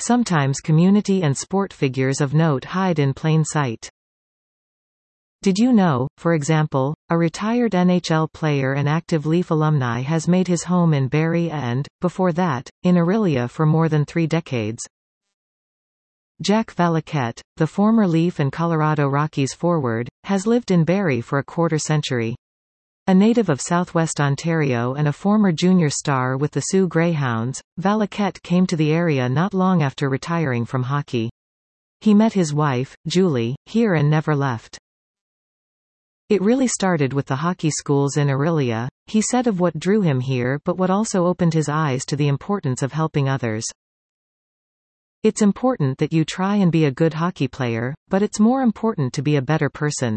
Sometimes community and sport figures of note hide in plain sight. Did you know, for example, a retired NHL player and active Leaf alumni has made his home in Barrie and, before that, in Orillia for more than 3 decades? Jack Valiquette, the former Leaf and Colorado Rockies forward, has lived in Barrie for a quarter-century. A native of southwest Ontario and a former junior star with the Soo Greyhounds, Valiquette came to the area not long after retiring from hockey. He met his wife, Julie, here and never left. It really started with the hockey schools in Orillia, he said of what drew him here but what also opened his eyes to the importance of helping others. It's important that you try and be a good hockey player, but it's more important to be a better person.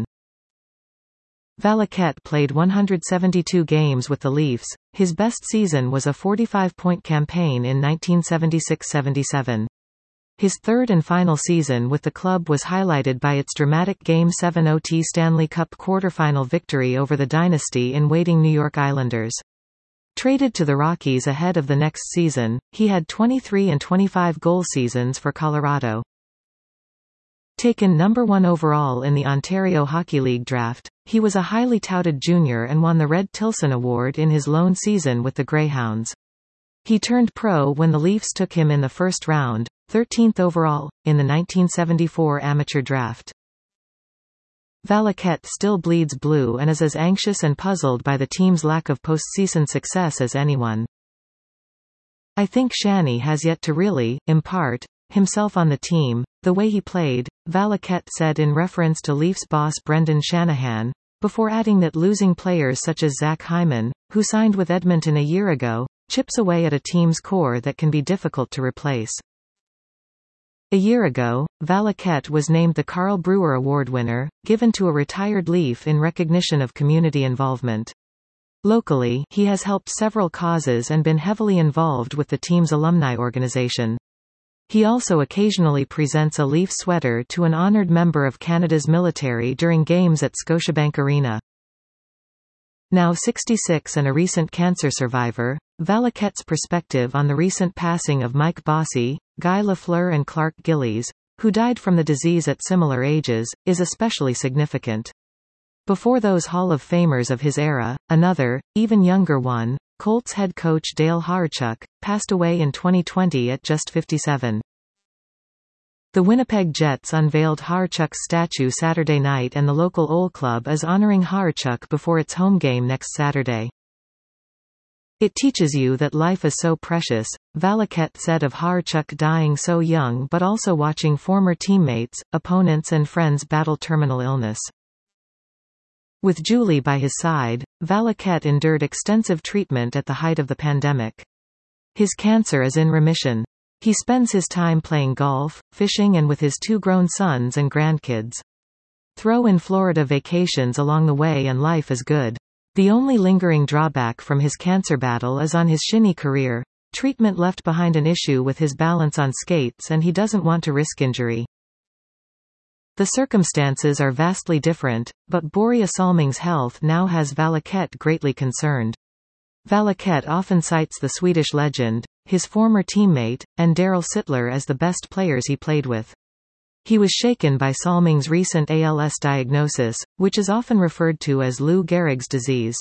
Valiquette played 172 games with the Leafs. His best season was a 45-point campaign in 1976-77. His third and final season with the club was highlighted by its dramatic Game 7 OT Stanley Cup quarterfinal victory over the dynasty-in-waiting New York Islanders. Traded to the Rockies ahead of the next season, he had 23 and 25 goal seasons for Colorado. Taken number 1 overall in the Ontario Hockey League draft, he was a highly touted junior and won the Red Tilson Award in his lone season with the Greyhounds. He turned pro when the Leafs took him in the first round, 13th overall, in the 1974 amateur draft. Valiquette still bleeds blue and is as anxious and puzzled by the team's lack of postseason success as anyone. I think Shani has yet to really impart himself on the team, the way he played, Valiquette said in reference to Leafs boss Brendan Shanahan, before adding that losing players such as Zach Hyman, who signed with Edmonton a year ago, chips away at a team's core that can be difficult to replace. A year ago, Valiquette was named the Carl Brewer Award winner, given to a retired Leaf in recognition of community involvement. Locally, he has helped several causes and been heavily involved with the team's alumni organization. He also occasionally presents a Leaf sweater to an honored member of Canada's military during games at Scotiabank Arena. Now 66 and a recent cancer survivor, Valiquette's perspective on the recent passing of Mike Bossy, Guy Lafleur and Clark Gillies, who died from the disease at similar ages, is especially significant. Before those Hall of Famers of his era, another, even younger one, Colts head coach Dale Hawerchuk, passed away in 2020 at just 57. The Winnipeg Jets unveiled Hawerchuk's statue Saturday night and the local Old Club is honoring Hawerchuk before its home game next Saturday. It teaches you that life is so precious, Valiquette said of Hawerchuk dying so young but also watching former teammates, opponents and friends battle terminal illness. With Julie by his side, Valiquette endured extensive treatment at the height of the pandemic. His cancer is in remission. He spends his time playing golf, fishing and with his 2 grown sons and grandkids. Throw in Florida vacations along the way and life is good. The only lingering drawback from his cancer battle is on his shinny career. Treatment left behind an issue with his balance on skates and he doesn't want to risk injury. The circumstances are vastly different, but Borje Salming's health now has Valiquette greatly concerned. Valiquette often cites the Swedish legend, his former teammate, and Daryl Sittler as the best players he played with. He was shaken by Salming's recent ALS diagnosis, which is often referred to as Lou Gehrig's disease.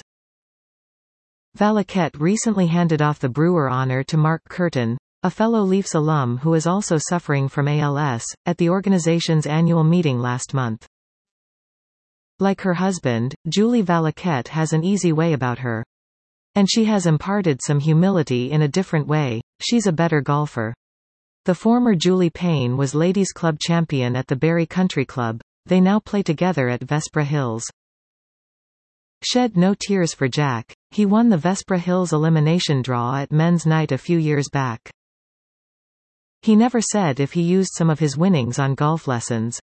Valiquette recently handed off the Brewer honor to Mark Curtin, a fellow Leafs alum who is also suffering from ALS, at the organization's annual meeting last month. Like her husband, Julie Valiquette has an easy way about her. And she has imparted some humility in a different way. She's a better golfer. The former Julie Payne was ladies' club champion at the Barrie Country Club. They now play together at Vespra Hills. Shed no tears for Jack. He won the Vespra Hills elimination draw at men's night a few years back. He never said if he used some of his winnings on golf lessons.